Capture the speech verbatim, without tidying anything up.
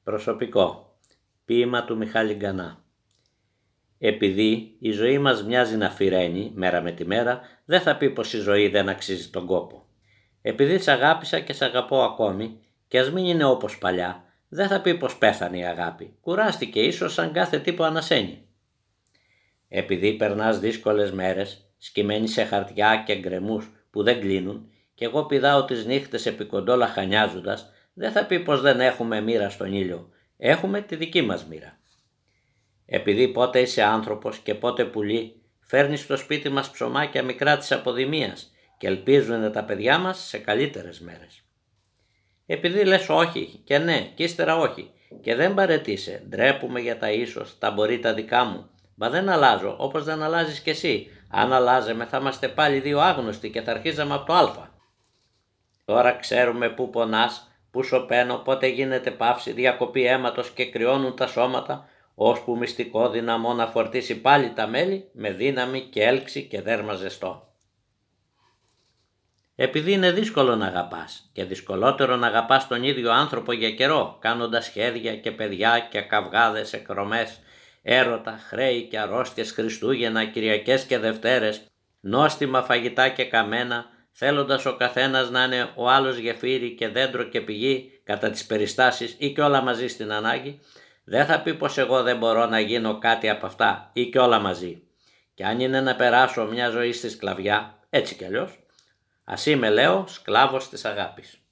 Προσωπικό. Ποίημα του Μιχάλη Γκανά. Επειδή η ζωή μας μοιάζει να φυραίνει μέρα με τη μέρα, δεν θα πει πως η ζωή δεν αξίζει τον κόπο. Επειδή σ' αγάπησα και σ' αγαπώ ακόμη, και ας μην είναι όπως παλιά, δεν θα πει πως πέθανε η αγάπη. Κουράστηκε ίσως σαν κάθε τύπο ανασένει. Επειδή περνάς δύσκολες μέρες, σκυμμένοι σε χαρτιά και γκρεμούς που δεν κλείνουν, και εγώ πηδάω τις νύχτες επί κοντό λαχανιάζοντας, δεν θα πει πως δεν έχουμε μοίρα στον ήλιο. Έχουμε τη δική μας μοίρα. Επειδή πότε είσαι άνθρωπος και πότε πουλί, φέρνεις στο σπίτι μας ψωμάκια μικρά της αποδημίας και ελπίζουν τα παιδιά μας σε καλύτερες μέρες. Επειδή λες όχι και ναι και ύστερα όχι και δεν παρετήσει, ντρέπουμε για τα ίσως, τα μπορεί τα δικά μου. Μα δεν αλλάζω όπως δεν αλλάζεις κι εσύ. Αν αλλάζαμε θα είμαστε πάλι δύο άγνωστοι και θα αρχίζαμε από το α. Τώρα ξέρουμε πού πονάς, πού σωπαίνω, πότε γίνεται παύση, διακοπή αίματος και κρυώνουν τα σώματα, ώσπου μυστικό δυναμό να φορτίσει πάλι τα μέλη με δύναμη και έλξη και δέρμα ζεστό. Επειδή είναι δύσκολο να αγαπάς και δυσκολότερο να αγαπάς τον ίδιο άνθρωπο για καιρό, κάνοντας σχέδια και παιδιά και καυγάδες, εκρωμές, έρωτα, χρέη και αρρώστιες, Χριστούγεννα, Κυριακές και Δευτέρες, νόστιμα φαγητά και καμένα, θέλοντας ο καθένας να είναι ο άλλος γεφύρι και δέντρο και πηγή κατά τις περιστάσεις ή και όλα μαζί στην ανάγκη, δεν θα πει πως εγώ δεν μπορώ να γίνω κάτι από αυτά ή και όλα μαζί. Και αν είναι να περάσω μια ζωή στη σκλαβιά, έτσι κι αλλιώς, ας είμαι, λέω, σκλάβος της αγάπης.